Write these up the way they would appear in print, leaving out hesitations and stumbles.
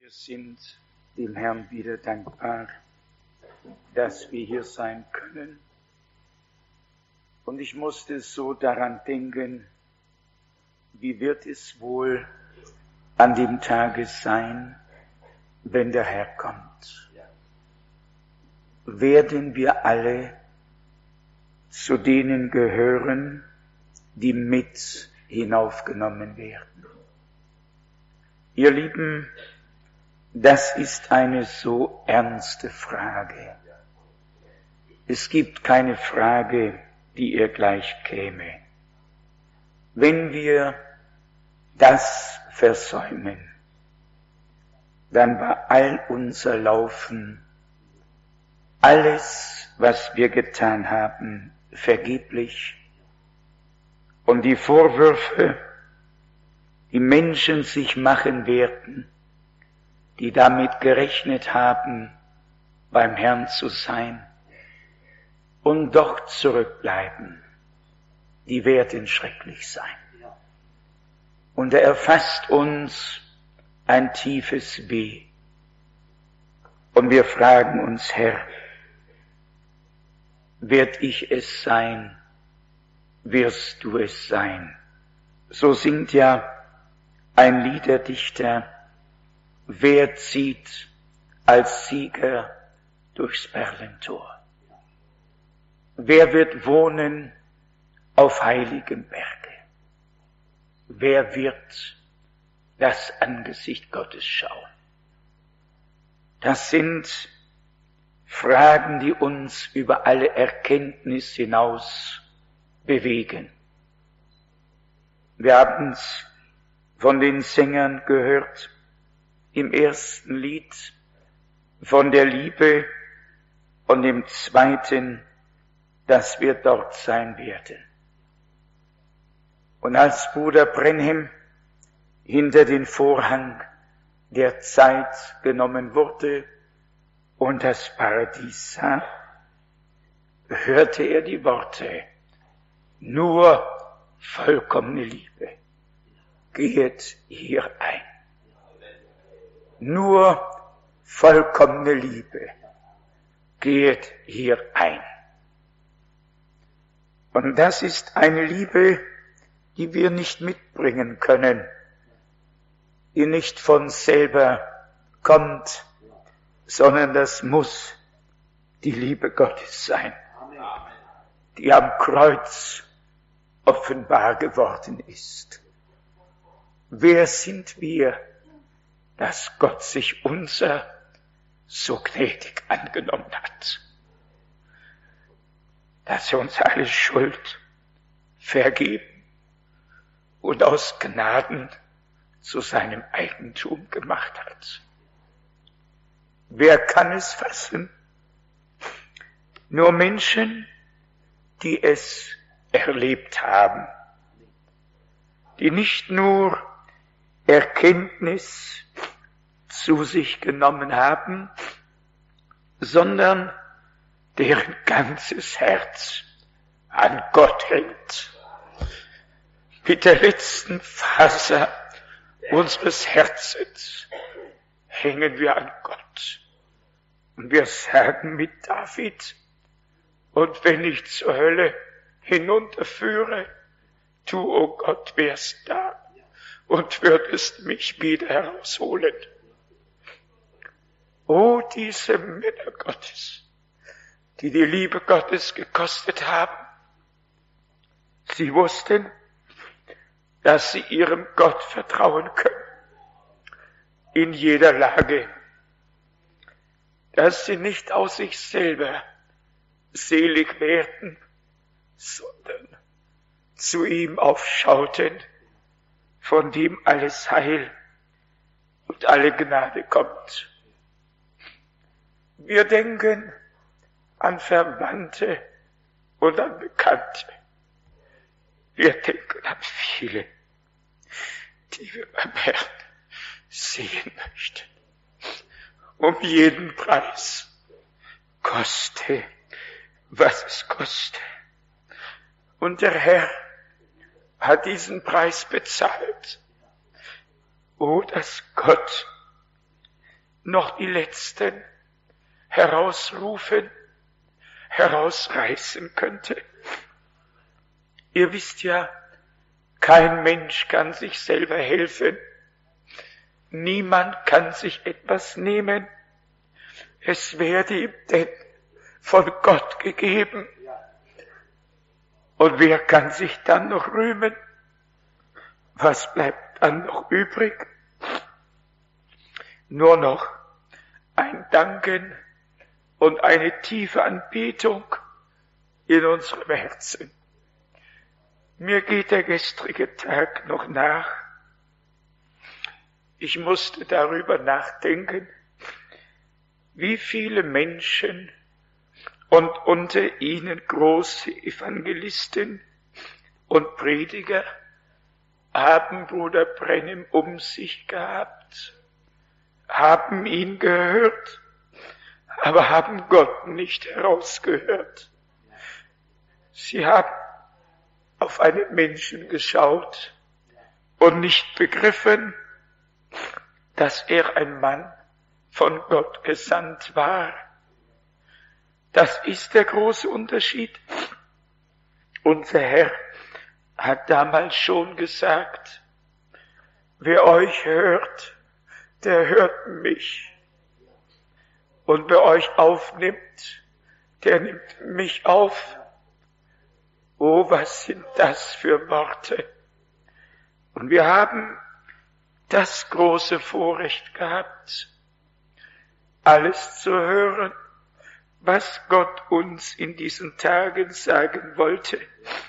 Wir sind dem Herrn wieder dankbar, dass wir hier sein können. Und ich musste so daran denken, wie wird es wohl an dem Tage sein, wenn der Herr kommt? Werden wir alle zu denen gehören, die mit hinaufgenommen werden? Ihr Lieben, das ist eine so ernste Frage. Es gibt keine Frage, die ihr gleich käme. Wenn wir das versäumen, dann war all unser Laufen, alles, was wir getan haben, vergeblich. Und die Vorwürfe, die Menschen sich machen werden, die damit gerechnet haben, beim Herrn zu sein und doch zurückbleiben, die werden schrecklich sein. Und er erfasst uns ein tiefes Weh. Und wir fragen uns, Herr, werd ich es sein? Wirst du es sein? So singt ja ein Liederdichter: Wer zieht als Sieger durchs Perlentor? Wer wird wohnen auf heiligem Berge? Wer wird das Angesicht Gottes schauen? Das sind Fragen, die uns über alle Erkenntnis hinaus bewegen. Wir haben es von den Sängern gehört, im ersten Lied von der Liebe und im zweiten, dass wir dort sein werden. Und als Bruder Brenhem hinter den Vorhang der Zeit genommen wurde und das Paradies sah, hörte er die Worte: Nur vollkommene Liebe gehet hier ein. Nur vollkommene Liebe gehet hier ein. Und das ist eine Liebe, die wir nicht mitbringen können, die nicht von selber kommt, sondern das muss die Liebe Gottes sein, die am Kreuz offenbar geworden ist. Wer sind wir, dass Gott sich unser so gnädig angenommen hat, dass er uns alle Schuld vergeben und aus Gnaden zu seinem Eigentum gemacht hat? Wer kann es fassen? Nur Menschen, die es erlebt haben, die nicht nur Erkenntnis zu sich genommen haben, sondern deren ganzes Herz an Gott hängt. Mit der letzten Faser unseres Herzens hängen wir an Gott. Und wir sagen mit David: Und wenn ich zur Hölle hinunterführe, du, o Gott, wärst da und würdest mich wieder herausholen. O diese Männer Gottes, die die Liebe Gottes gekostet haben. Sie wussten, dass sie ihrem Gott vertrauen können, in jeder Lage, dass sie nicht aus sich selber selig werden, sondern zu ihm aufschauten, von dem alles Heil und alle Gnade kommt. Wir denken an Verwandte und an Bekannte. Wir denken an viele, die wir beim Herrn sehen möchten. Um jeden Preis, koste, was es koste. Und der Herr hat diesen Preis bezahlt. Oh, dass Gott noch die Letzten herausrufen, herausreißen könnte. Ihr wisst ja, kein Mensch kann sich selber helfen. Niemand kann sich etwas nehmen. Es werde ihm denn von Gott gegeben. Und wer kann sich dann noch rühmen? Was bleibt dann noch übrig? Nur noch ein Danken und eine tiefe Anbetung in unserem Herzen. Mir geht der gestrige Tag noch nach. Ich musste darüber nachdenken, wie viele Menschen und unter ihnen große Evangelisten und Prediger haben Bruder Branham um sich gehabt, haben ihn gehört, aber haben Gott nicht herausgehört. Sie haben auf einen Menschen geschaut und nicht begriffen, dass er ein Mann von Gott gesandt war. Das ist der große Unterschied. Unser Herr hat damals schon gesagt, wer euch hört, der hört mich. Und wer euch aufnimmt, der nimmt mich auf. Oh, was sind das für Worte? Und wir haben das große Vorrecht gehabt, alles zu hören, was Gott uns in diesen Tagen sagen wollte.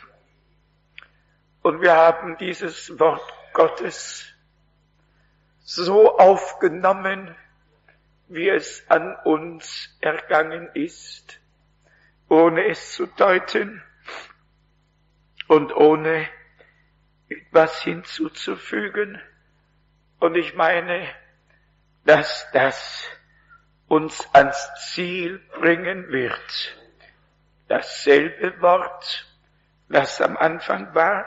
Und wir haben dieses Wort Gottes so aufgenommen, wie es an uns ergangen ist, ohne es zu deuten und ohne etwas hinzuzufügen. Und ich meine, dass das uns ans Ziel bringen wird. Dasselbe Wort, das am Anfang war,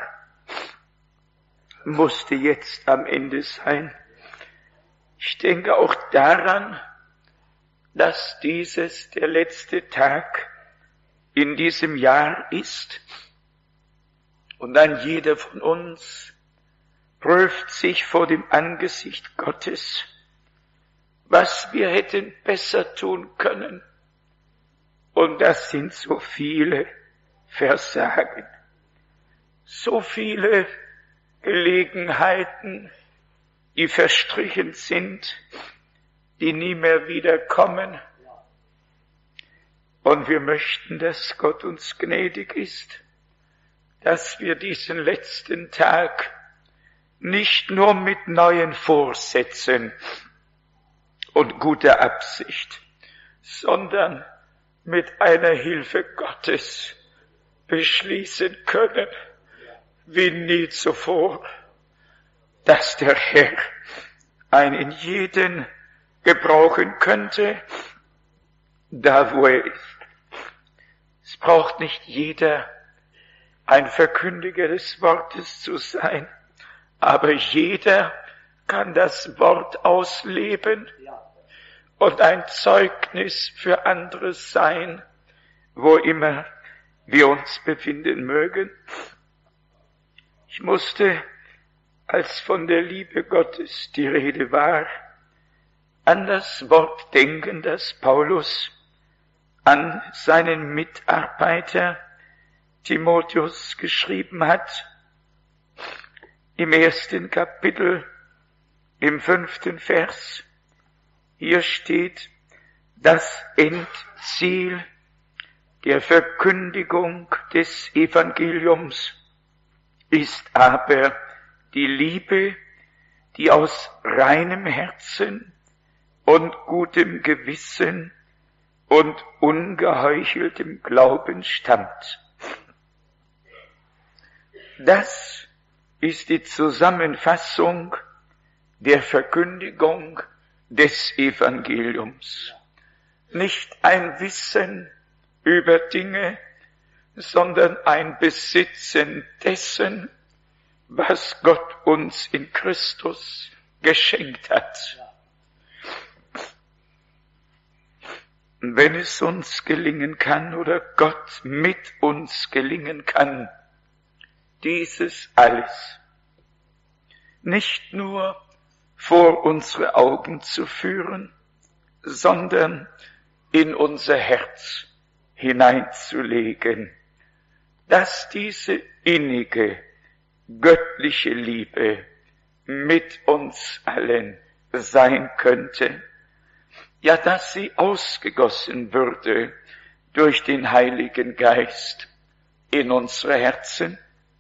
musste jetzt am Ende sein. Ich denke auch daran, dass dieses der letzte Tag in diesem Jahr ist. Und dann jeder von uns prüft sich vor dem Angesicht Gottes, was wir hätten besser tun können. Und das sind so viele Versagen, so viele Gelegenheiten, die verstrichen sind, die nie mehr wiederkommen. Und wir möchten, dass Gott uns gnädig ist, dass wir diesen letzten Tag nicht nur mit neuen Vorsätzen und guter Absicht, sondern mit einer Hilfe Gottes beschließen können, wie nie zuvor, dass der Herr einen jeden gebrauchen könnte, da wo er ist. Es braucht nicht jeder ein Verkündiger des Wortes zu sein, aber jeder kann das Wort ausleben und ein Zeugnis für andere sein, wo immer wir uns befinden mögen. Ich musste, als von der Liebe Gottes die Rede war, an das Wort denken, das Paulus an seinen Mitarbeiter Timotheus geschrieben hat, im 1. Kapitel, im 5. Vers. Hier steht, das Endziel der Verkündigung des Evangeliums ist aber die Liebe, die aus reinem Herzen und gutem Gewissen und ungeheucheltem Glauben stammt. Das ist die Zusammenfassung der Verkündigung des Evangeliums. Nicht ein Wissen über Dinge, sondern ein Besitzen dessen, was Gott uns in Christus geschenkt hat. wenn es uns gelingen kann oder Gott mit uns gelingen kann, dieses alles nicht nur vor unsere Augen zu führen, sondern in unser Herz hineinzulegen, dass diese innige, göttliche Liebe mit uns allen sein könnte, ja, dass sie ausgegossen würde durch den Heiligen Geist in unsere Herzen.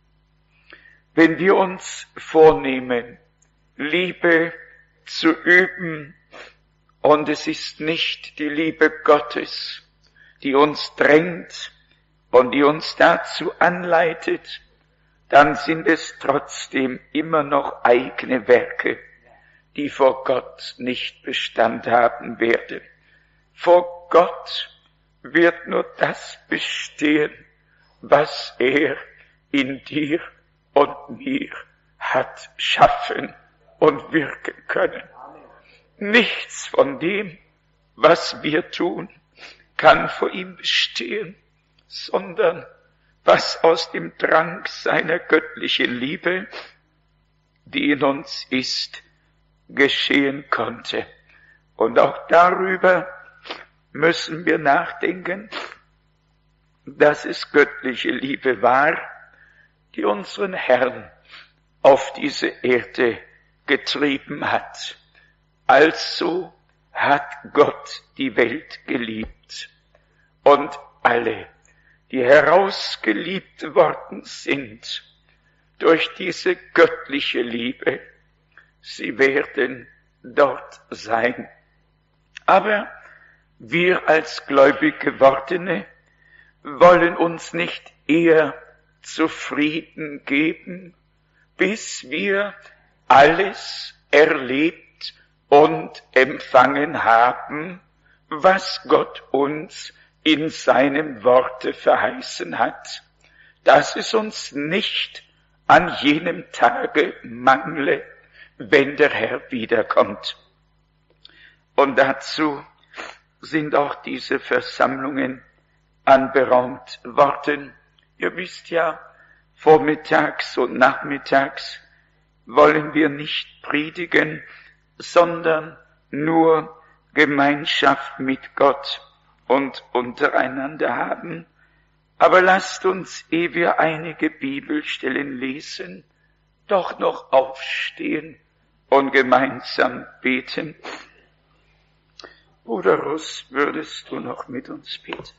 Wenn wir uns vornehmen, Liebe zu üben, und es ist nicht die Liebe Gottes, die uns drängt und die uns dazu anleitet, dann sind es trotzdem immer noch eigene Werke, die vor Gott nicht Bestand haben werden. Vor Gott wird nur das bestehen, was er in dir und mir hat schaffen und wirken können. Nichts von dem, was wir tun, kann vor ihm bestehen, sondern was aus dem Drang seiner göttlichen Liebe, die in uns ist, geschehen konnte. Und auch darüber müssen wir nachdenken, dass es göttliche Liebe war, die unseren Herrn auf diese Erde getrieben hat. Also hat Gott die Welt geliebt. Und alle, die herausgeliebt worden sind durch diese göttliche Liebe, sie werden dort sein. Aber wir als gläubig Gewordene wollen uns nicht eher zufrieden geben, bis wir alles erlebt und empfangen haben, was Gott uns in seinem Worte verheißen hat, dass es uns nicht an jenem Tage mangle, wenn der Herr wiederkommt. Und dazu sind auch diese Versammlungen anberaumt worden. Ihr wisst ja, vormittags und nachmittags wollen wir nicht predigen, sondern nur Gemeinschaft mit Gott und untereinander haben. Aber lasst uns, ehe wir einige Bibelstellen lesen, doch noch aufstehen und gemeinsam beten. Bruder Russ, würdest du noch mit uns beten?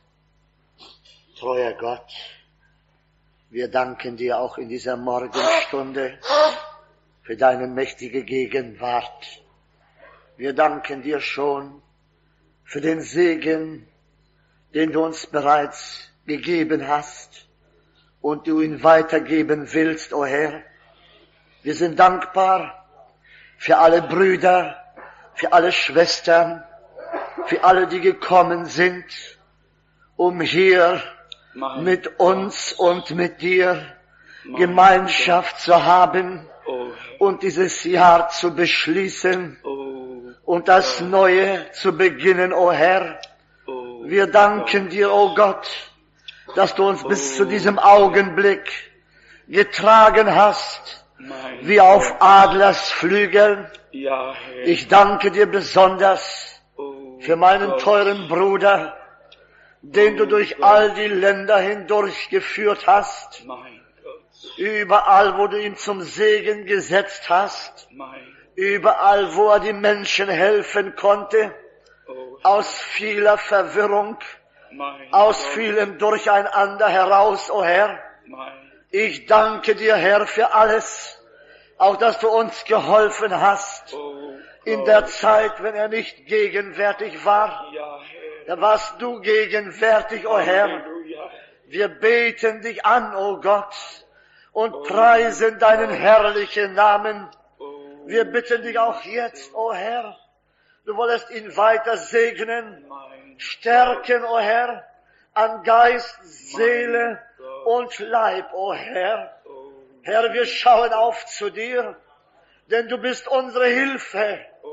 Treuer Gott, wir danken dir auch in dieser Morgenstunde für deine mächtige Gegenwart. Wir danken dir schon für den Segen, den du uns bereits gegeben hast und du ihn weitergeben willst, o Herr. Wir sind dankbar für alle Brüder, für alle Schwestern, für alle, die gekommen sind, um hier mit uns und mit dir Gemeinschaft zu haben und dieses Jahr zu beschließen und das Neue zu beginnen, o Herr. Wir danken dir, o Gott, dass du uns bis zu diesem Augenblick getragen hast, wie auf Adlersflügeln. Ich danke dir besonders für meinen teuren Bruder, den du durch all die Länder hindurch geführt hast, überall, wo du ihn zum Segen gesetzt hast, überall, wo er die Menschen helfen konnte, aus vieler Verwirrung, aus vielem Durcheinander heraus, o Herr. Ich danke dir, Herr, für alles, auch dass du uns geholfen hast in der Zeit, wenn er nicht gegenwärtig war. Da warst du gegenwärtig, o Herr. Wir beten dich an, o Gott, und preisen deinen herrlichen Namen. Wir bitten dich auch jetzt, o Herr, du wolltest ihn weiter segnen, stärken, o Herr, an Geist, Seele und Leib, o Herr. Herr, wir schauen auf zu dir, denn du bist unsere Hilfe.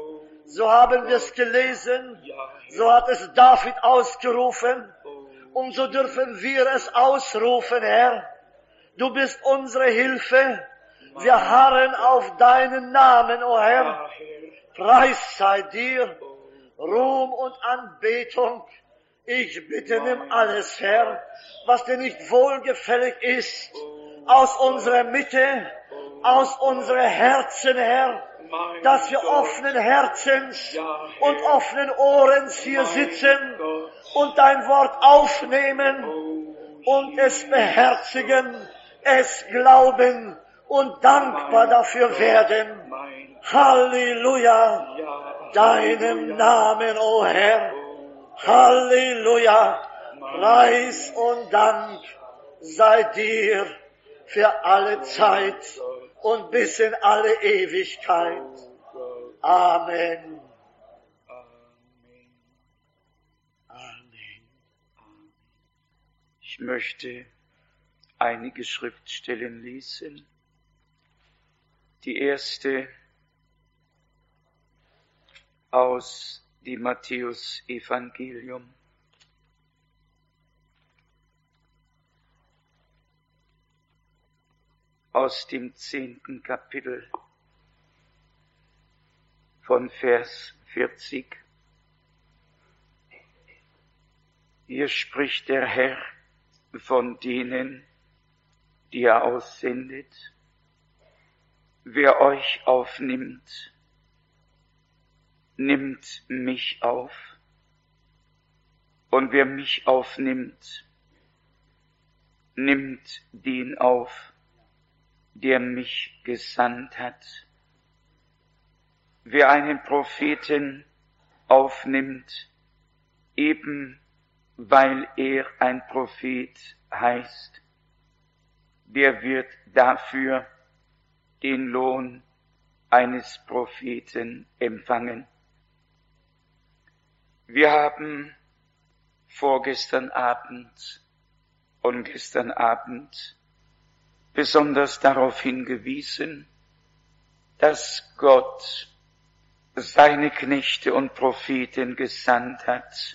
So haben wir es gelesen, so hat es David ausgerufen, und so dürfen wir es ausrufen, Herr. Du bist unsere Hilfe, wir harren auf deinen Namen, o Herr. Preis sei dir, Ruhm und Anbetung. Ich bitte, nimm alles, Herr, was dir nicht wohlgefällig ist, aus unserer Mitte, aus unseren Herzen, Herr, dass wir offenen Herzens und offenen Ohrens hier sitzen und dein Wort aufnehmen und es beherzigen, es glauben und dankbar dafür werden. Halleluja, deinem Namen, o Herr. Halleluja, Preis und Dank sei dir für alle Zeit und bis in alle Ewigkeit. Amen. Amen. Ich möchte einige Schriftstellen lesen. Die erste aus dem Matthäus-Evangelium. Aus dem 10. Kapitel von Vers 40. Hier spricht der Herr von denen, die er aussendet. Wer euch aufnimmt, nimmt mich auf. Und wer mich aufnimmt, nimmt den auf, der mich gesandt hat. Wer einen Propheten aufnimmt, eben weil er ein Prophet heißt, der wird dafür den Lohn eines Propheten empfangen. Wir haben vorgestern Abend und gestern Abend besonders darauf hingewiesen, dass Gott seine Knechte und Propheten gesandt hat,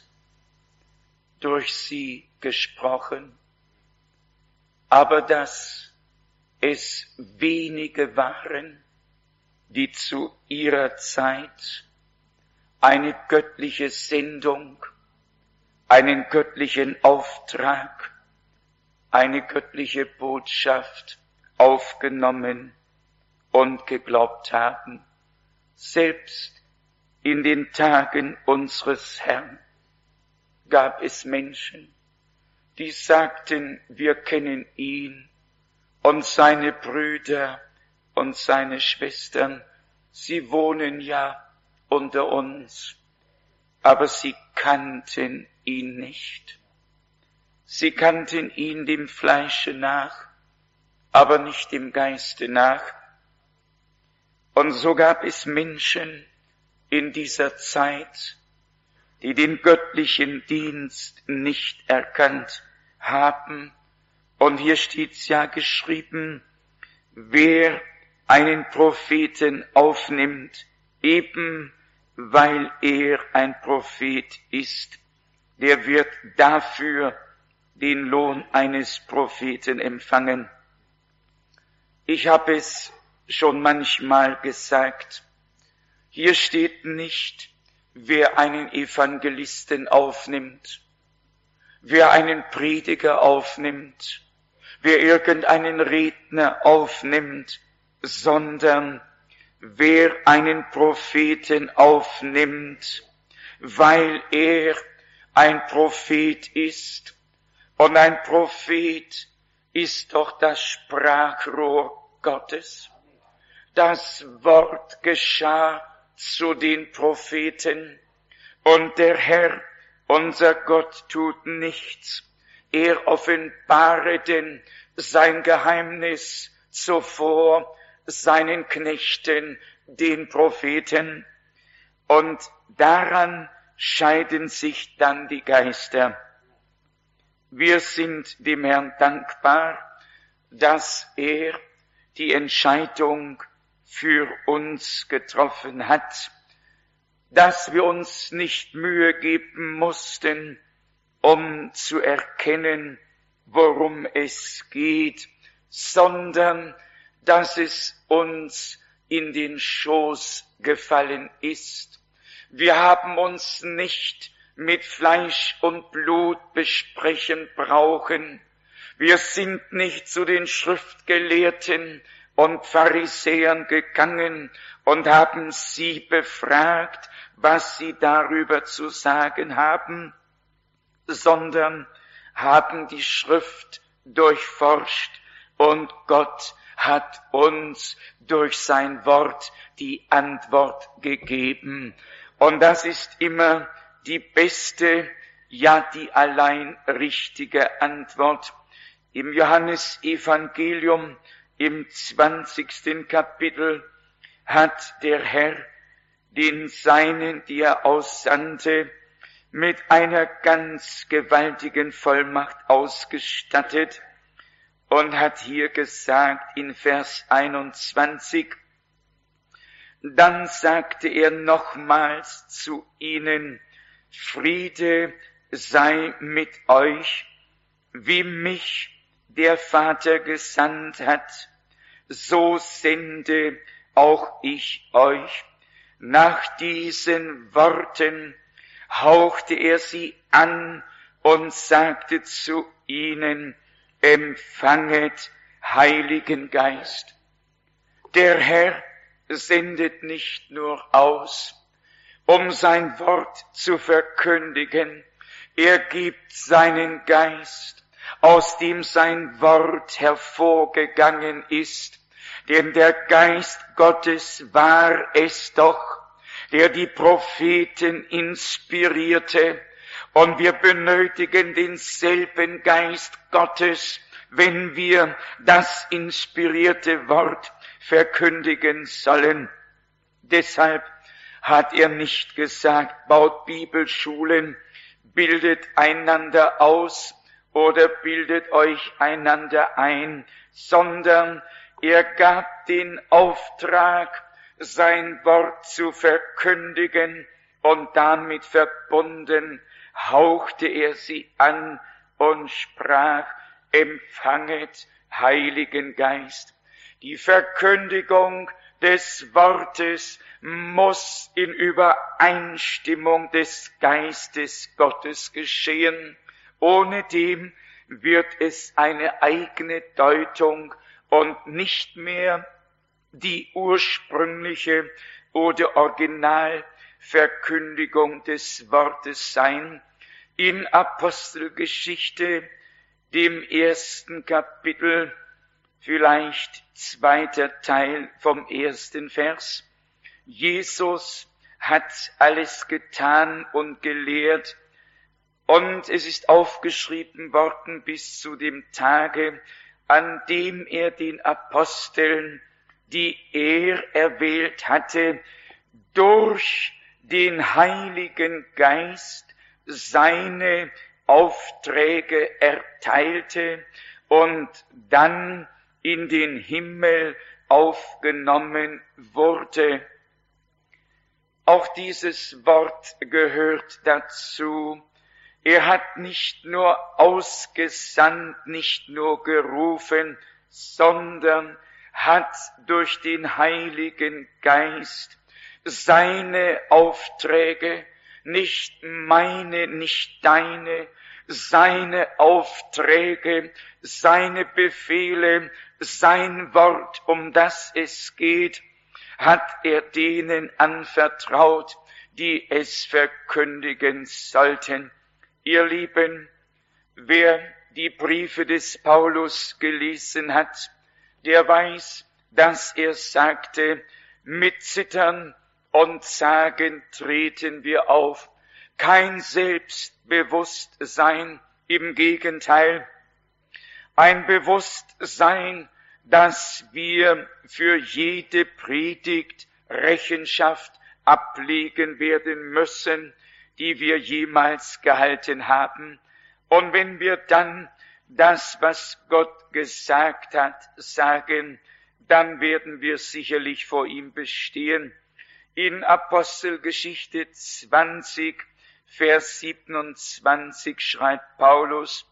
durch sie gesprochen, aber dass es wenige waren, die zu ihrer Zeit eine göttliche Sendung, einen göttlichen Auftrag, eine göttliche Botschaft aufgenommen und geglaubt haben. Selbst in den Tagen unseres Herrn gab es Menschen, die sagten, wir kennen ihn und seine Brüder und seine Schwestern, sie wohnen ja unter uns, aber sie kannten ihn nicht. Sie kannten ihn dem Fleische nach, aber nicht dem Geiste nach. Und so gab es Menschen in dieser Zeit, die den göttlichen Dienst nicht erkannt haben. Und hier steht's ja geschrieben, wer einen Propheten aufnimmt, eben weil er ein Prophet ist, der wird dafür den Lohn eines Propheten empfangen. Ich habe es schon manchmal gesagt, hier steht nicht, wer einen Evangelisten aufnimmt, wer einen Prediger aufnimmt, wer irgendeinen Redner aufnimmt, sondern wer einen Propheten aufnimmt, weil er ein Prophet ist. Und ein Prophet ist doch das Sprachrohr Gottes. Das Wort geschah zu den Propheten und der Herr, unser Gott, tut nichts. Er offenbare denn sein Geheimnis zuvor seinen Knechten, den Propheten. Und daran scheiden sich dann die Geister. Wir sind dem Herrn dankbar, dass er die Entscheidung für uns getroffen hat, dass wir uns nicht Mühe geben mussten, um zu erkennen, worum es geht, sondern dass es uns in den Schoß gefallen ist. Wir haben uns nicht mit Fleisch und Blut besprechen brauchen. Wir sind nicht zu den Schriftgelehrten und Pharisäern gegangen und haben sie befragt, was sie darüber zu sagen haben, sondern haben die Schrift durchforscht und Gott hat uns durch sein Wort die Antwort gegeben. Und das ist immer die beste, ja die allein richtige Antwort. Im Johannesevangelium im 20. Kapitel hat der Herr den Seinen, die er aussandte, mit einer ganz gewaltigen Vollmacht ausgestattet und hat hier gesagt in Vers 21, dann sagte er nochmals zu ihnen, Friede sei mit euch, wie mich der Vater gesandt hat, so sende auch ich euch. Nach diesen Worten hauchte er sie an und sagte zu ihnen, empfanget Heiligen Geist. Der Herr sendet nicht nur aus, um sein Wort zu verkündigen, er gibt seinen Geist, aus dem sein Wort hervorgegangen ist, denn der Geist Gottes war es doch, der die Propheten inspirierte, und wir benötigen denselben Geist Gottes, wenn wir das inspirierte Wort verkündigen sollen. Deshalb hat er nicht gesagt, baut Bibelschulen, bildet einander aus oder bildet euch einander ein, sondern er gab den Auftrag, sein Wort zu verkündigen, und damit verbunden hauchte er sie an und sprach, empfanget Heiligen Geist. Die Verkündigung des Wortes muss in Übereinstimmung des Geistes Gottes geschehen. Ohne dem wird es eine eigene Deutung und nicht mehr die ursprüngliche oder Originalverkündigung des Wortes sein. In Apostelgeschichte, dem 1. Kapitel, vielleicht 2. Teil vom 1. Vers. Jesus hat alles getan und gelehrt, und es ist aufgeschrieben worden bis zu dem Tage, an dem er den Aposteln, die er erwählt hatte, durch den Heiligen Geist seine Aufträge erteilte und dann in den Himmel aufgenommen wurde. Auch dieses Wort gehört dazu. Er hat nicht nur ausgesandt, nicht nur gerufen, sondern hat durch den Heiligen Geist seine Aufträge, nicht meine, nicht deine, seine Aufträge, seine Befehle, sein Wort, um das es geht, hat er denen anvertraut, die es verkündigen sollten. Ihr Lieben, wer die Briefe des Paulus gelesen hat, der weiß, dass er sagte, mit Zittern und Zagen treten wir auf. Kein Selbstbewusstsein, im Gegenteil, ein Bewusstsein, dass wir für jede Predigt Rechenschaft ablegen werden müssen, die wir jemals gehalten haben. Und wenn wir dann das, was Gott gesagt hat, sagen, dann werden wir sicherlich vor ihm bestehen. In Apostelgeschichte 20, Vers 27 schreibt Paulus: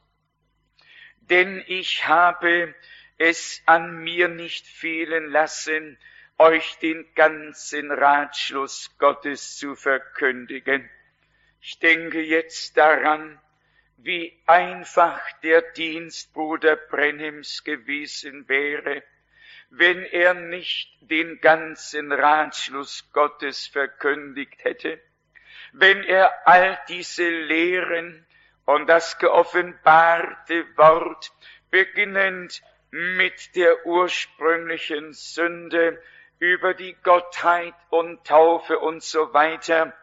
Denn ich habe es an mir nicht fehlen lassen, euch den ganzen Ratschluss Gottes zu verkündigen. Ich denke jetzt daran, wie einfach der Dienst Bruder Brenhims gewesen wäre, wenn er nicht den ganzen Ratschluss Gottes verkündigt hätte, wenn er all diese Lehren und das geoffenbarte Wort, beginnend mit der ursprünglichen Sünde über die Gottheit und Taufe und so weiter,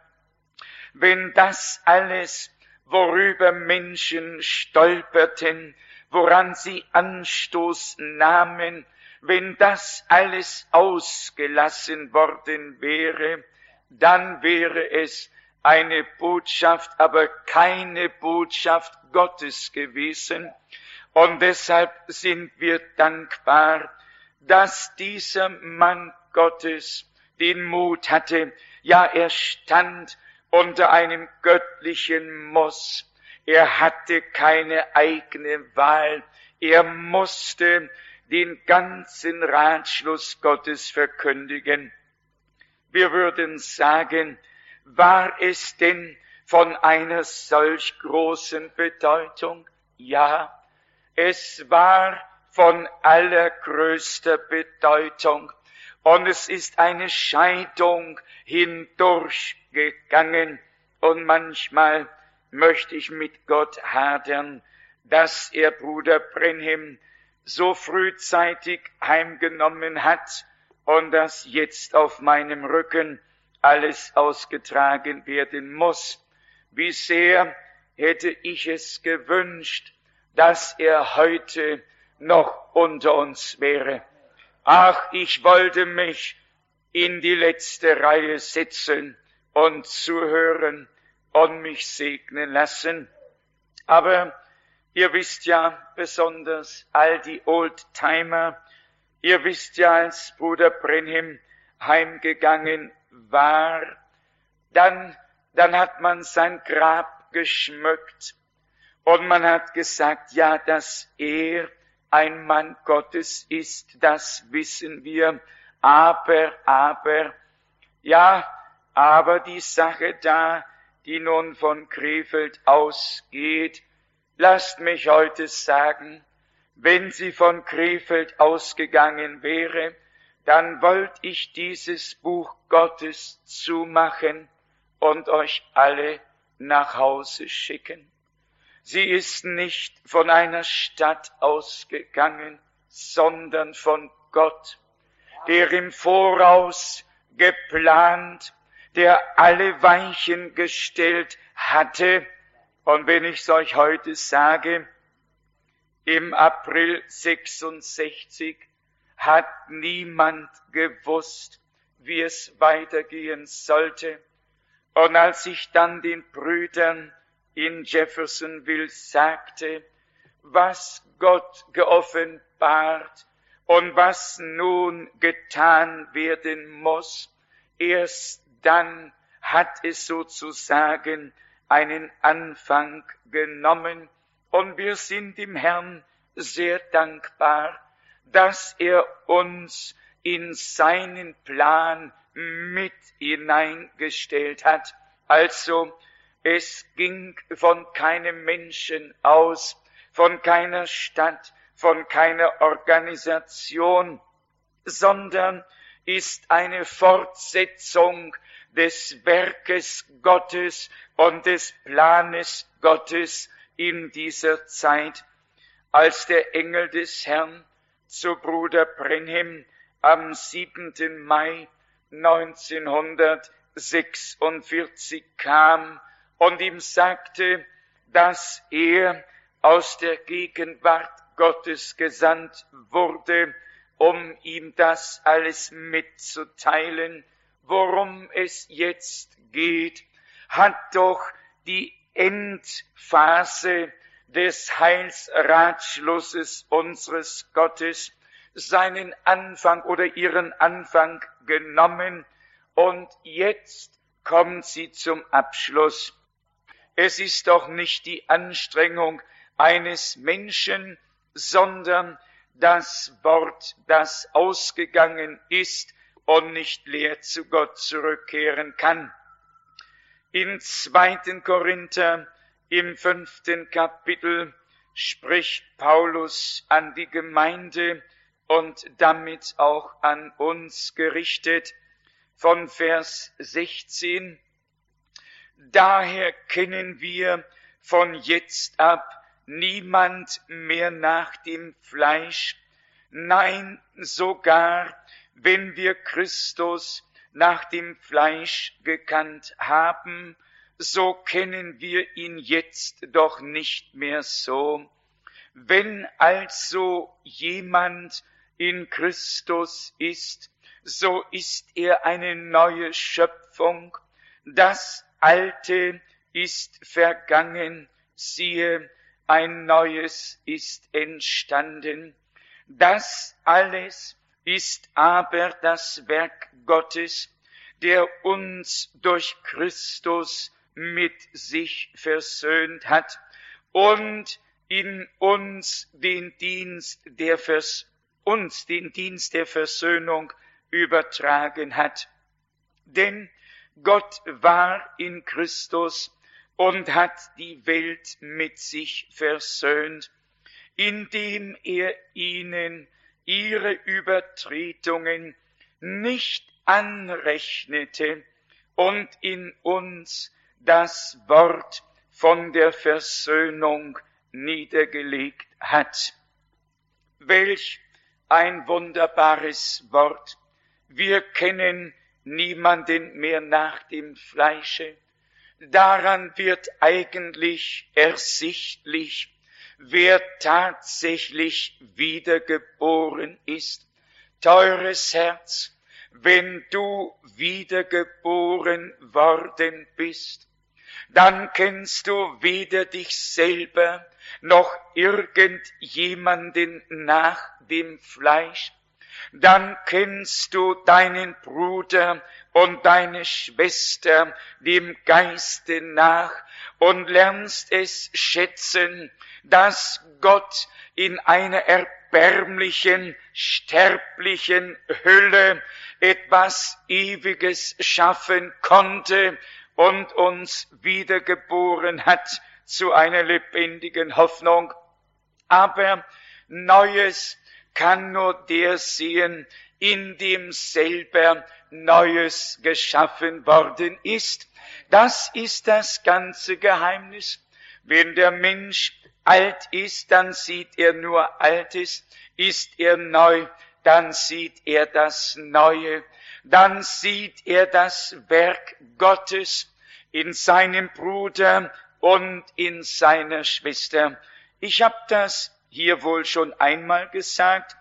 wenn das alles, worüber Menschen stolperten, woran sie Anstoß nahmen, wenn das alles ausgelassen worden wäre, dann wäre es eine Botschaft, aber keine Botschaft Gottes gewesen. Und deshalb sind wir dankbar, dass dieser Mann Gottes den Mut hatte. Ja, er stand unter einem göttlichen Muss. Er hatte keine eigene Wahl. Er musste den ganzen Ratschluss Gottes verkündigen. Wir würden sagen, war es denn von einer solch großen Bedeutung? Ja, es war von allergrößter Bedeutung. Und es ist eine Scheidung hindurchgegangen. Und manchmal möchte ich mit Gott hadern, dass er Bruder Brenhim so frühzeitig heimgenommen hat und dass jetzt auf meinem Rücken alles ausgetragen werden muss. Wie sehr hätte ich es gewünscht, dass er heute noch unter uns wäre. Ach, ich wollte mich in die letzte Reihe setzen und zuhören und mich segnen lassen. Aber ihr wisst ja, besonders all die Oldtimer, ihr wisst ja, als Bruder Brenhim heimgegangen war, dann hat man sein Grab geschmückt und man hat gesagt, ja, dass er ein Mann Gottes ist, das wissen wir, aber die Sache da, die nun von Krefeld ausgeht, lasst mich heute sagen, wenn sie von Krefeld ausgegangen wäre, dann wollte ich dieses Buch Gottes zumachen und euch alle nach Hause schicken. Sie ist nicht von einer Stadt ausgegangen, sondern von Gott, der im Voraus geplant, der alle Weichen gestellt hatte. Und wenn ich es euch heute sage, im April 66 hat niemand gewusst, wie es weitergehen sollte. Und als ich dann den Brüdern in Jeffersonville sagte, was Gott geoffenbart und was nun getan werden muss, erst dann hat es sozusagen einen Anfang genommen. Und wir sind dem Herrn sehr dankbar, dass er uns in seinen Plan mit hineingestellt hat. Also, es ging von keinem Menschen aus, von keiner Stadt, von keiner Organisation, sondern ist eine Fortsetzung des Werkes Gottes und des Planes Gottes in dieser Zeit. Als der Engel des Herrn zu Bruder Brenhim am 7. Mai 1946 kam und ihm sagte, dass er aus der Gegenwart Gottes gesandt wurde, um ihm das alles mitzuteilen, worum es jetzt geht, hat doch die Endphase des Heilsratschlusses unseres Gottes seinen Anfang oder ihren Anfang genommen. und jetzt kommt sie zum Abschluss. Es ist doch nicht die Anstrengung eines Menschen, sondern das Wort, das ausgegangen ist und nicht leer zu Gott zurückkehren kann. In 2. Korinther, im 5. Kapitel, spricht Paulus an die Gemeinde und damit auch an uns gerichtet, von Vers 16. Daher kennen wir von jetzt ab niemand mehr nach dem Fleisch. Nein, sogar wenn wir Christus nach dem Fleisch gekannt haben, so kennen wir ihn jetzt doch nicht mehr so. Wenn also jemand in Christus ist, so ist er eine neue Schöpfung. Das Alte ist vergangen, siehe, ein Neues ist entstanden. Das alles ist aber das Werk Gottes, der uns durch Christus mit sich versöhnt hat und in uns den Dienst der Versöhnung übertragen hat. Denn Gott war in Christus und hat die Welt mit sich versöhnt, indem er ihnen ihre Übertretungen nicht anrechnete und in uns das Wort von der Versöhnung niedergelegt hat. Welch ein wunderbares Wort! Wir kennen niemanden mehr nach dem Fleische. Daran wird eigentlich ersichtlich, wer tatsächlich wiedergeboren ist. Teures Herz, wenn du wiedergeboren worden bist, dann kennst du weder dich selber noch irgendjemanden nach dem Fleisch. Dann kennst du deinen Bruder und deine Schwester dem Geiste nach und lernst es schätzen, dass Gott in einer erbärmlichen, sterblichen Hülle etwas Ewiges schaffen konnte und uns wiedergeboren hat zu einer lebendigen Hoffnung. Aber Neues kann nur der sehen, in dem selber Neues geschaffen worden ist. Das ist das ganze Geheimnis. Wenn der Mensch alt ist, dann sieht er nur Altes. Ist er neu, dann sieht er das Neue. Dann sieht er das Werk Gottes in seinem Bruder und in seiner Schwester. Ich habe das hier wohl schon einmal gesagt.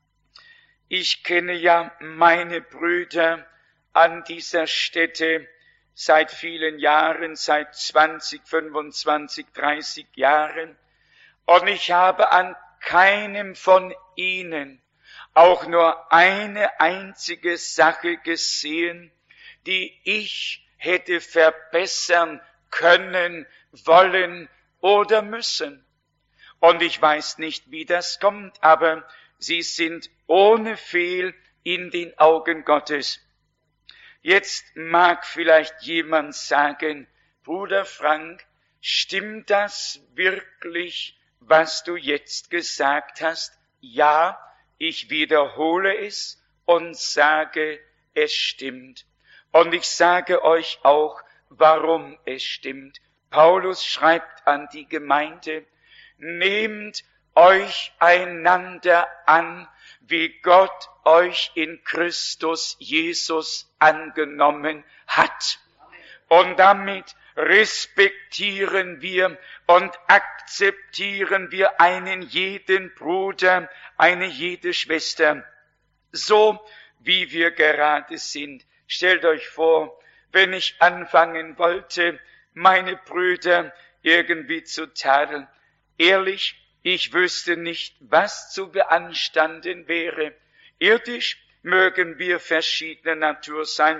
Ich kenne ja meine Brüder an dieser Stätte seit vielen Jahren, seit 20, 25, 30 Jahren. Und ich habe an keinem von ihnen auch nur eine einzige Sache gesehen, die ich hätte verbessern können, wollen oder müssen. Und ich weiß nicht, wie das kommt, aber sie sind ohne Fehl in den Augen Gottes. Jetzt mag vielleicht jemand sagen, Bruder Frank, stimmt das wirklich, was du jetzt gesagt hast? Ja, ich wiederhole es und sage, es stimmt. Und ich sage euch auch, warum es stimmt. Paulus schreibt an die Gemeinde, nehmt euch einander an, wie Gott euch in Christus Jesus angenommen hat. Und damit respektieren wir und akzeptieren wir einen jeden Bruder, eine jede Schwester, so wie wir gerade sind. Stellt euch vor, wenn ich anfangen wollte, meine Brüder irgendwie zu tadeln. Ehrlich, ich wüsste nicht, was zu beanstanden wäre. Irdisch mögen wir verschiedener Natur sein.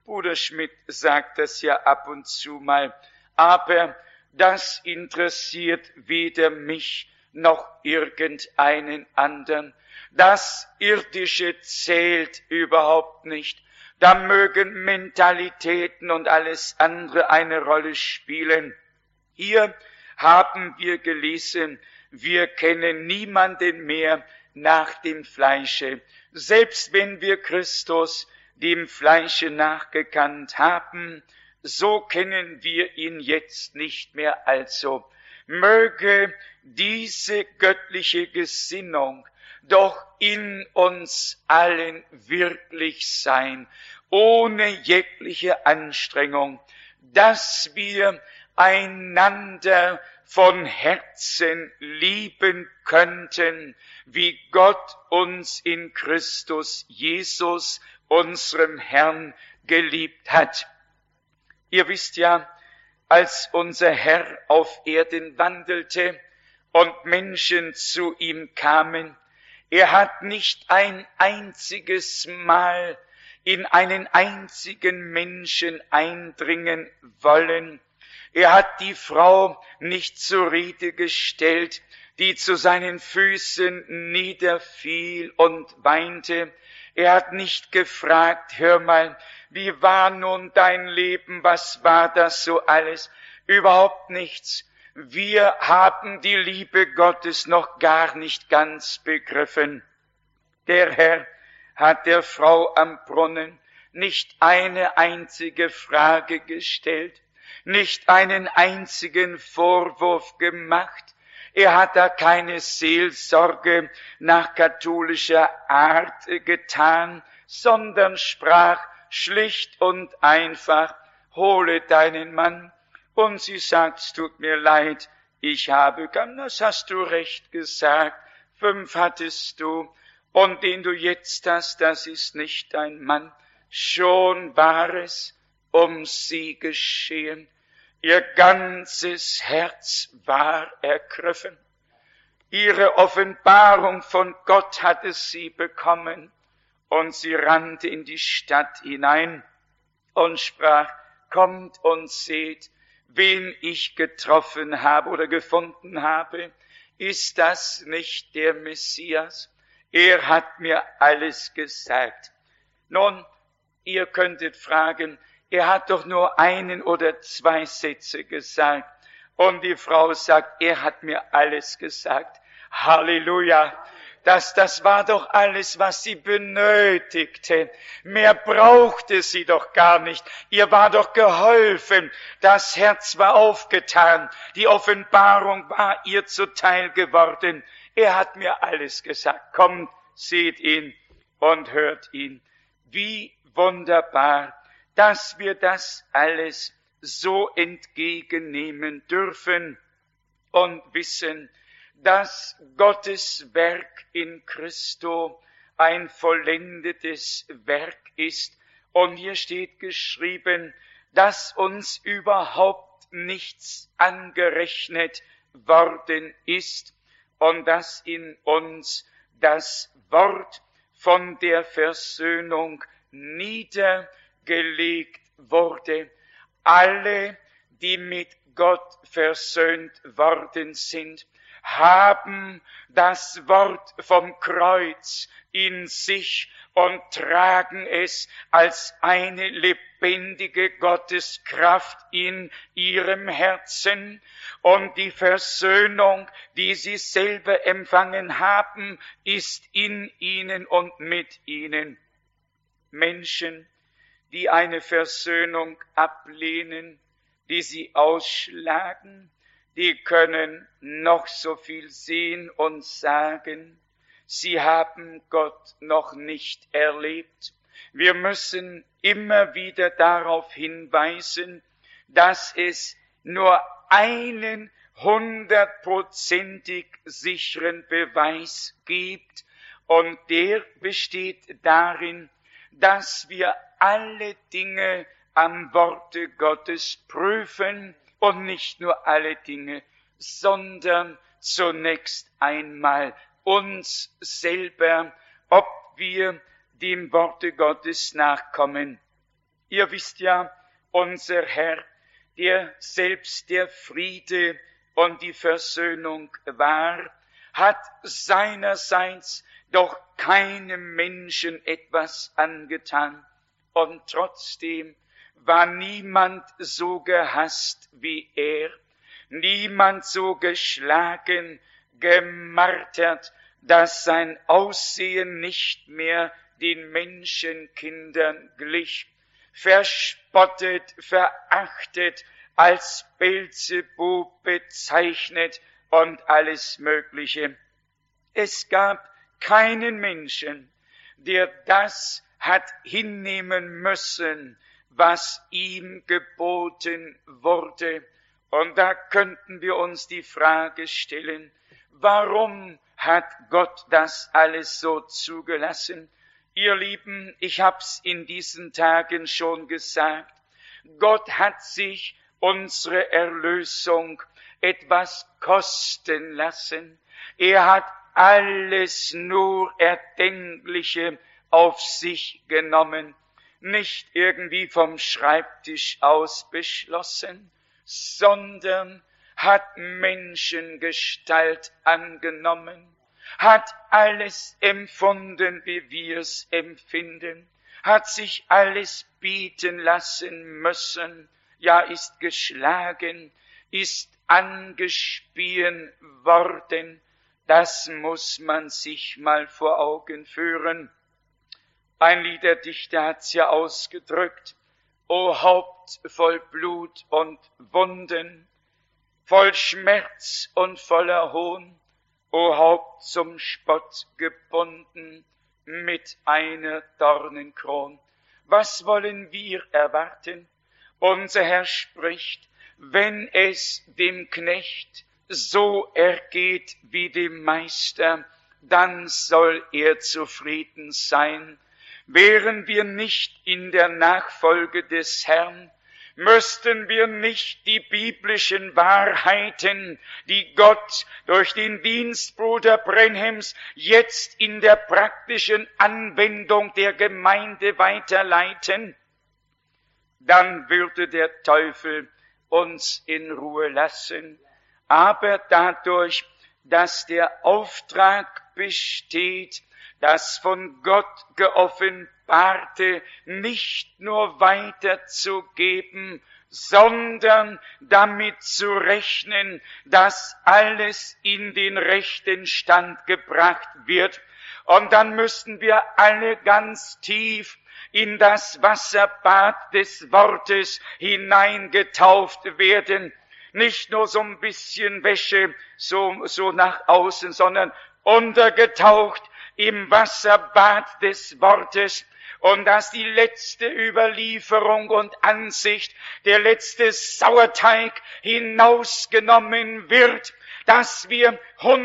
Bruder Schmidt sagt das ja ab und zu mal. Aber das interessiert weder mich noch irgendeinen anderen. Das Irdische zählt überhaupt nicht. Da mögen Mentalitäten und alles andere eine Rolle spielen. Hier haben wir gelesen, wir kennen niemanden mehr nach dem Fleische. Selbst wenn wir Christus dem Fleische nachgekannt haben, so kennen wir ihn jetzt nicht mehr. Also möge diese göttliche Gesinnung doch in uns allen wirklich sein, ohne jegliche Anstrengung, dass wir einander von Herzen lieben könnten, wie Gott uns in Christus Jesus, unserem Herrn, geliebt hat. Ihr wisst ja, als unser Herr auf Erden wandelte und Menschen zu ihm kamen, er hat nicht ein einziges Mal in einen einzigen Menschen eindringen wollen. Er hat die Frau nicht zur Rede gestellt, die zu seinen Füßen niederfiel und weinte. Er hat nicht gefragt, hör mal, wie war nun dein Leben, was war das so alles? Überhaupt nichts. Wir haben die Liebe Gottes noch gar nicht ganz begriffen. Der Herr hat der Frau am Brunnen nicht eine einzige Frage gestellt, nicht einen einzigen Vorwurf gemacht. Er hat da keine Seelsorge nach katholischer Art getan, sondern sprach schlicht und einfach, hole deinen Mann. Und sie sagt, es tut mir leid, ich habe keinen. Das hast du recht gesagt, 5 hattest du, und den du jetzt hast, das ist nicht dein Mann. Schon war es um sie geschehen. Ihr ganzes Herz war ergriffen. Ihre Offenbarung von Gott hatte sie bekommen, und sie rannte in die Stadt hinein und sprach, kommt und seht, wen ich getroffen habe oder gefunden habe. Ist das nicht der Messias? Er hat mir alles gesagt. Nun, ihr könntet fragen, er hat doch nur 1 oder 2 Sätze gesagt. Und die Frau sagt, er hat mir alles gesagt. Halleluja! Das war doch alles, was sie benötigte. Mehr brauchte sie doch gar nicht. Ihr war doch geholfen. Das Herz war aufgetan. Die Offenbarung war ihr zuteil geworden. Er hat mir alles gesagt. Kommt, seht ihn und hört ihn. Wie wunderbar, dass wir das alles so entgegennehmen dürfen und wissen, dass Gottes Werk in Christo ein vollendetes Werk ist. Und hier steht geschrieben, dass uns überhaupt nichts angerechnet worden ist und dass in uns das Wort von der Versöhnung niedergelegt wurde. Alle, die mit Gott versöhnt worden sind, haben das Wort vom Kreuz in sich und tragen es als eine lebendige Gotteskraft in ihrem Herzen. Und die Versöhnung, die sie selber empfangen haben, ist in ihnen und mit ihnen. Menschen, die eine Versöhnung ablehnen, die sie ausschlagen, die können noch so viel sehen und sagen, sie haben Gott noch nicht erlebt. Wir müssen immer wieder darauf hinweisen, dass es nur einen 100%ig sicheren Beweis gibt, und der besteht darin, dass wir alle Dinge am Worte Gottes prüfen, und nicht nur alle Dinge, sondern zunächst einmal uns selber, ob wir dem Worte Gottes nachkommen. Ihr wisst ja, unser Herr, der selbst der Friede und die Versöhnung war, hat seinerseits doch keinem Menschen etwas angetan. Und trotzdem war niemand so gehasst wie er, niemand so geschlagen, gemartert, dass sein Aussehen nicht mehr den Menschenkindern glich, verspottet, verachtet, als Beelzebub bezeichnet und alles Mögliche. Es gab keinen Menschen, der das hat hinnehmen müssen, was ihm geboten wurde. Und da könnten wir uns die Frage stellen, warum hat Gott das alles so zugelassen? Ihr Lieben, ich hab's in diesen Tagen schon gesagt, Gott hat sich unsere Erlösung etwas kosten lassen. Er hat alles nur Erdenkliche auf sich genommen, nicht irgendwie vom Schreibtisch aus beschlossen, sondern hat Menschengestalt angenommen, hat alles empfunden, wie wir es empfinden, hat sich alles bieten lassen müssen, ja, ist geschlagen, ist angespien worden. Das muss man sich mal vor Augen führen. Ein Liederdichter hat's ja ausgedrückt: O Haupt voll Blut und Wunden, voll Schmerz und voller Hohn, o Haupt zum Spott gebunden mit einer Dornenkron. Was wollen wir erwarten? Unser Herr spricht, wenn es dem Knecht so ergeht wie dem Meister, dann soll er zufrieden sein. Wären wir nicht in der Nachfolge des Herrn, müssten wir nicht die biblischen Wahrheiten, die Gott durch den Dienstbruder Brenhems jetzt in der praktischen Anwendung der Gemeinde weiterleiten? Dann würde der Teufel uns in Ruhe lassen. Aber dadurch, dass der Auftrag besteht, das von Gott geoffenbarte nicht nur weiterzugeben, sondern damit zu rechnen, dass alles in den rechten Stand gebracht wird. Und dann müssten wir alle ganz tief in das Wasserbad des Wortes hineingetauft werden. Nicht nur so ein bisschen Wäsche so nach außen, sondern untergetaucht im Wasserbad des Wortes, und dass die letzte Überlieferung und Ansicht, der letzte Sauerteig hinausgenommen wird, dass wir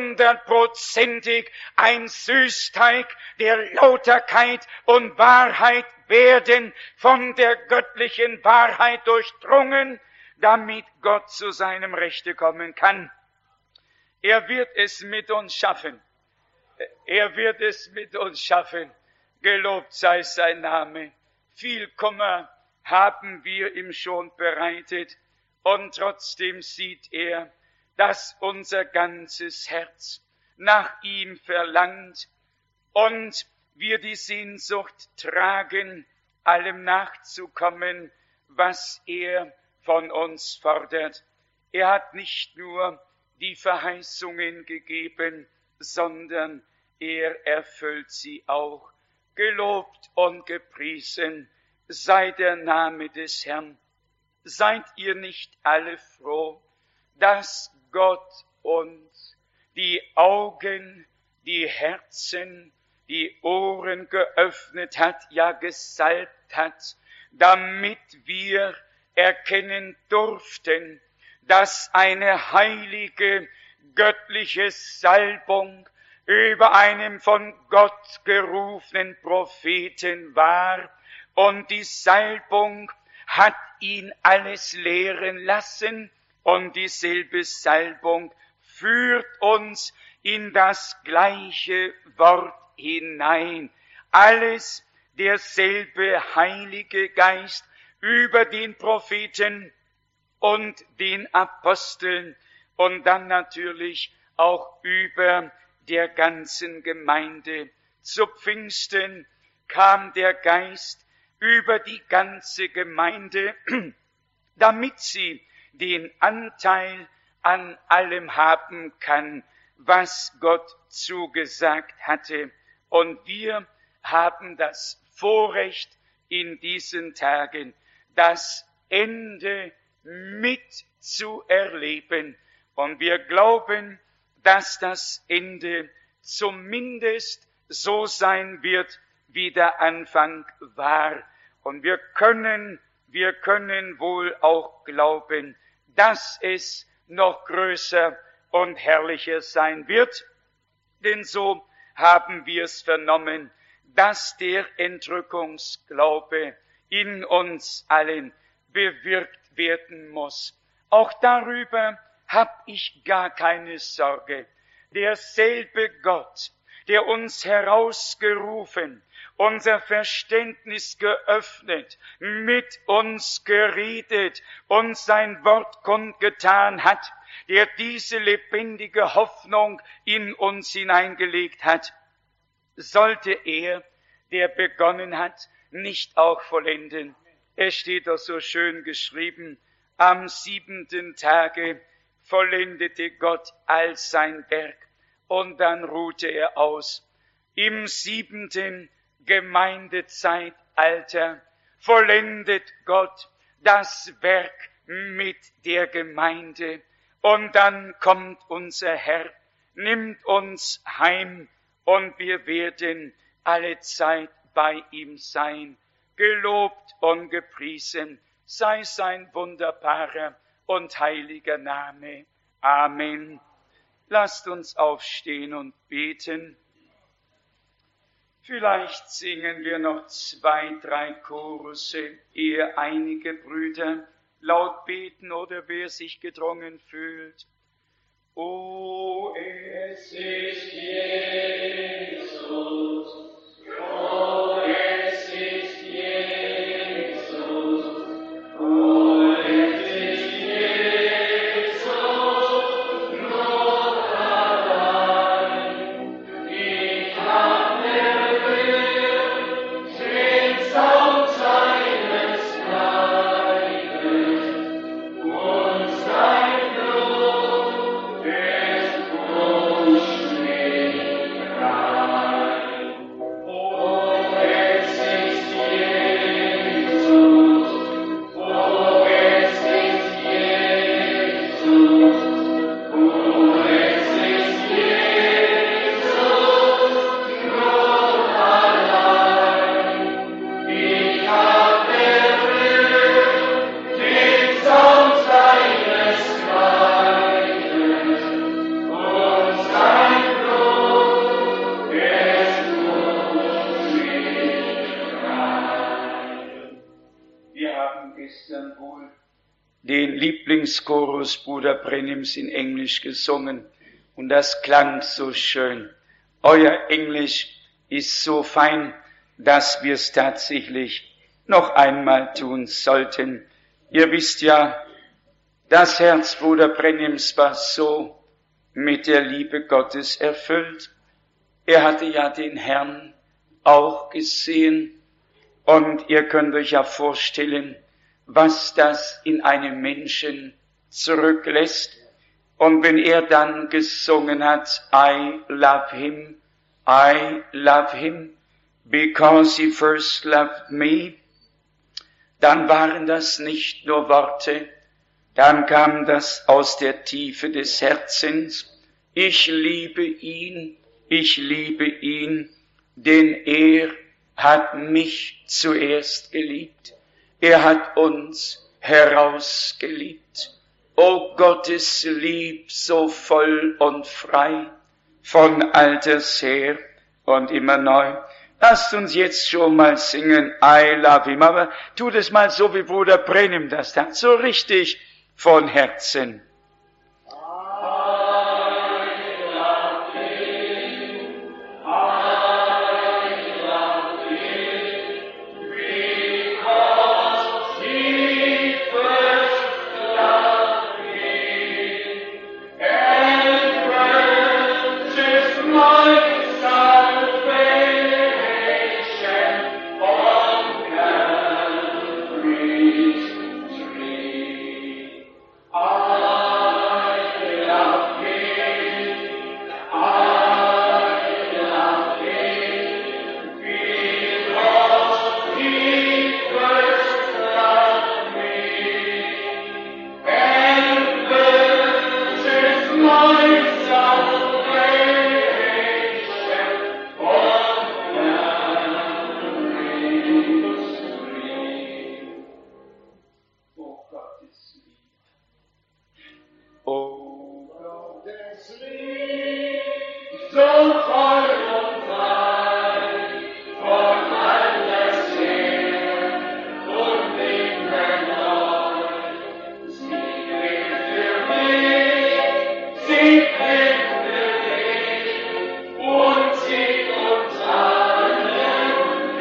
100%ig ein Süßteig der Lauterkeit und Wahrheit werden, von der göttlichen Wahrheit durchdrungen, damit Gott zu seinem Rechte kommen kann. Er wird es mit uns schaffen. Er wird es mit uns schaffen. Gelobt sei sein Name. Viel Kummer haben wir ihm schon bereitet, und trotzdem sieht er, dass unser ganzes Herz nach ihm verlangt und wir die Sehnsucht tragen, allem nachzukommen, was er von uns fordert. Er hat nicht nur die Verheißungen gegeben, sondern er erfüllt sie auch. Gelobt und gepriesen sei der Name des Herrn. Seid ihr nicht alle froh, dass Gott uns die Augen, die Herzen, die Ohren geöffnet hat, ja gesalbt hat, damit wir erkennen durften, dass eine heilige, göttliche Salbung über einem von Gott gerufenen Propheten war, und die Salbung hat ihn alles lehren lassen, und dieselbe Salbung führt uns in das gleiche Wort hinein. Alles derselbe Heilige Geist, über den Propheten und den Aposteln und dann natürlich auch über der ganzen Gemeinde. Zu Pfingsten kam der Geist über die ganze Gemeinde, damit sie den Anteil an allem haben kann, was Gott zugesagt hatte. Und wir haben das Vorrecht in diesen Tagen, das Ende mitzuerleben. Und wir glauben, dass das Ende zumindest so sein wird, wie der Anfang war. Und wir können wohl auch glauben, dass es noch größer und herrlicher sein wird. Denn so haben wir es vernommen, dass der Entrückungsglaube in uns allen bewirkt werden muss. Auch darüber hab ich gar keine Sorge. Derselbe Gott, der uns herausgerufen, unser Verständnis geöffnet, mit uns geredet und sein Wort kundgetan hat, der diese lebendige Hoffnung in uns hineingelegt hat, sollte er, der begonnen hat, nicht auch vollenden. Es steht doch so schön geschrieben, am 7. Tage vollendete Gott all sein Werk und dann ruhte er aus. Im 7. Gemeindezeitalter vollendet Gott das Werk mit der Gemeinde. Und dann kommt unser Herr, nimmt uns heim und wir werden alle Zeit bei ihm sein. Gelobt und gepriesen sei sein wunderbarer und heiliger Name. Amen. Lasst uns aufstehen und beten. Vielleicht singen wir noch 2, 3 Chorusse, ehe einige Brüder laut beten oder wer sich gedrungen fühlt. O, es ist Jesus, o, es ist Jesus, o, es ist Jesus, nur allein. Ich hab erhört den Sound seines Leibes und sein Blut ist unschwingrein. O, es ist Jesus, o, es ist Jesus, o, es ist Jesus, nur allein. Ich hab erhört den Sound seines Leibes und sein Blut ist unschwingrein. Wir haben gestern wohl den Lieblingschorus Bruder Brennims in Englisch gesungen und das klang so schön. Euer Englisch ist so fein, dass wir es tatsächlich noch einmal tun sollten. Ihr wisst ja, das Herz Bruder Brennims war so mit der Liebe Gottes erfüllt. Er hatte ja den Herrn auch gesehen und ihr könnt euch ja vorstellen, was das in einem Menschen zurücklässt. Und wenn er dann gesungen hat, I love him, because he first loved me, dann waren das nicht nur Worte, dann kam das aus der Tiefe des Herzens. Ich liebe ihn, denn er hat mich zuerst geliebt. Er hat uns herausgeliebt. O Gottes Lieb, so voll und frei, von alters her und immer neu. Lasst uns jetzt schon mal singen, I love him, aber tut es mal so, wie Bruder Brennim das tat, so richtig von Herzen. Because he O Gottes Lieb, so voll und frei, von alles her und immer neu. Sie lebt für mich, sie lebt für dich und zieht uns allen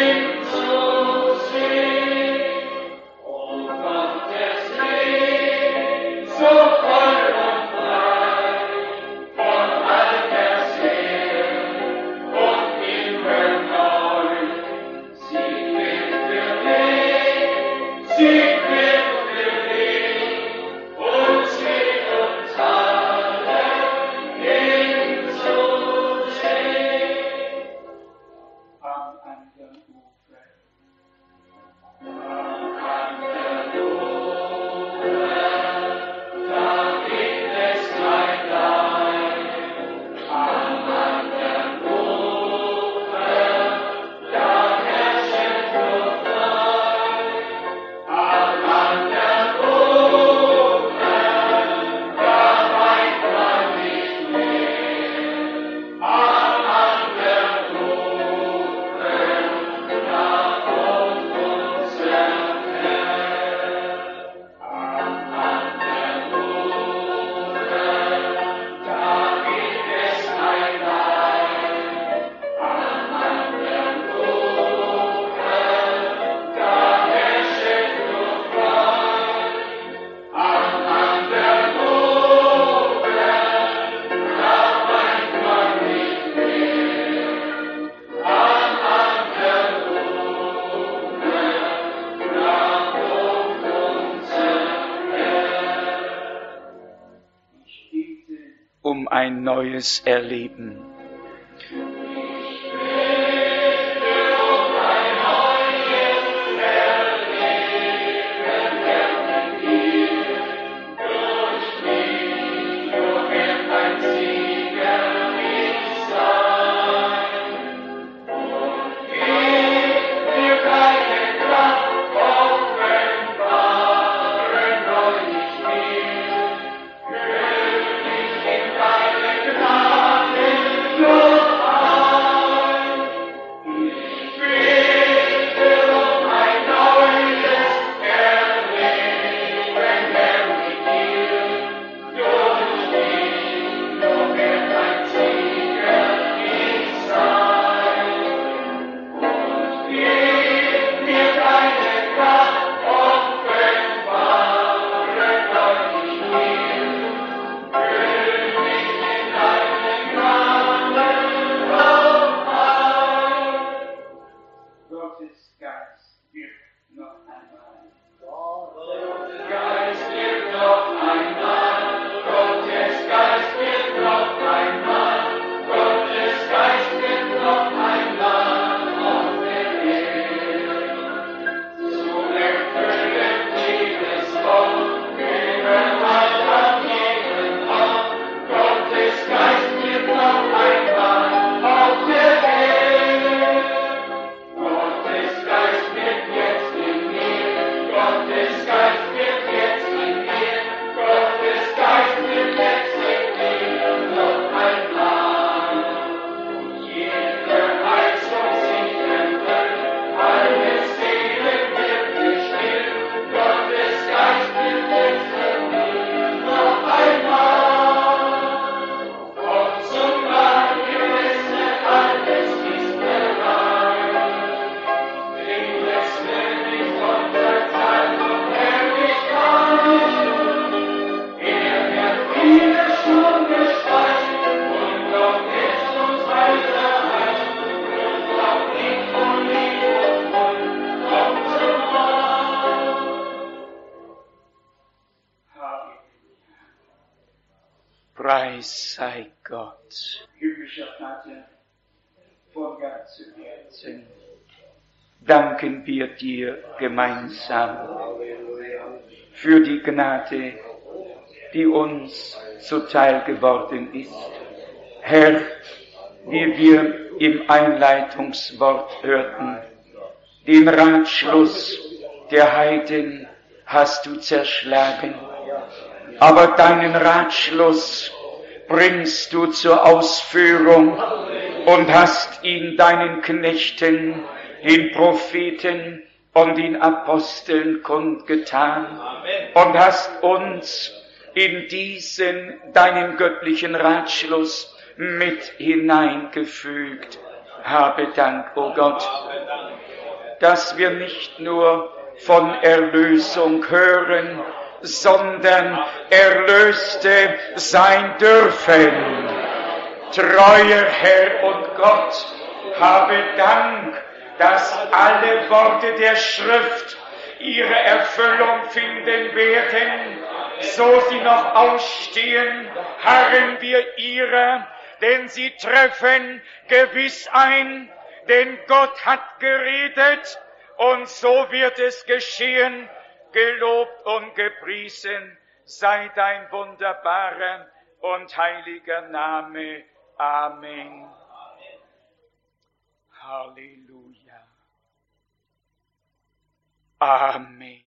hinzusehen. O Gottes Lieb, so voll und frei, von alters her und immer neu. Sie lebt für dich, sie lebt für dich und zieht uns allen hinzusehen. am anderen Ufer. Da gibt es kein Leid, am anderen Ufer, da herrscht nur Freude. Am anderen Ufer, da weint man nicht mehr. Am anderen Ufer, da wohnt unser Herr. Am anderen Ufer, da gibt es kein Leid. Am anderen Ufer, da herrscht nur Freude. Am anderen Ufer, da weint man nicht mehr. Am anderen Ufer, da wohnt unser Herr. Ich bete um ein neues Erleben. Gottes Geist wirkt noch einmal. Gottes Geist wird noch einmal, Gottes Geist wird noch einmal, Gottes Geist wird noch einmal auf der Erde. So erfüllet jedes Volk, überall an jedem Ort, Gottes Geist wird noch einmal auf der Erde. Gottes Geist wird jetzt in mir, Gottes Geist wird jetzt in mir, Gottes Geist wird jetzt in mir noch einmal. Jeder Heizung sich erfüllt, alle Seelen wird gestillt, Gottes Geist wird jetzt in mir noch einmal. Und zum Mahlgewässer alles ist bereit. Den letztendlich von der Zeit und Herrlichkeit. Wird viele schon gespeist und noch ist uns Heiterheit und auch Lied und Lied und Mund kommt zum Mahl. Halleluja. Preis sei Gott. Himmlischer Vater, von ganzem Herzen danken wir dir gemeinsam für die Gnade, die uns zuteil geworden ist. Herr, wie wir im Einleitungswort hörten, den Ratschluss der Heiden hast du zerschlagen. aber deinen Ratschluss bringst du zur Ausführung und hast ihn deinen Knechten, den Propheten und den Aposteln kundgetan und hast uns in diesen deinen göttlichen Ratschluss mit hineingefügt. Habe Dank, o Gott, dass wir nicht nur von Erlösung hören, sondern Erlöste sein dürfen. Treuer Herr und Gott, habe Dank, dass alle Worte der Schrift ihre Erfüllung finden werden, so sie noch ausstehen, harren wir ihrer, denn sie treffen gewiss ein, denn Gott hat geredet und so wird es geschehen. Gelobt und gepriesen sei dein wunderbarer und heiliger Name. Amen. Halleluja. Amen.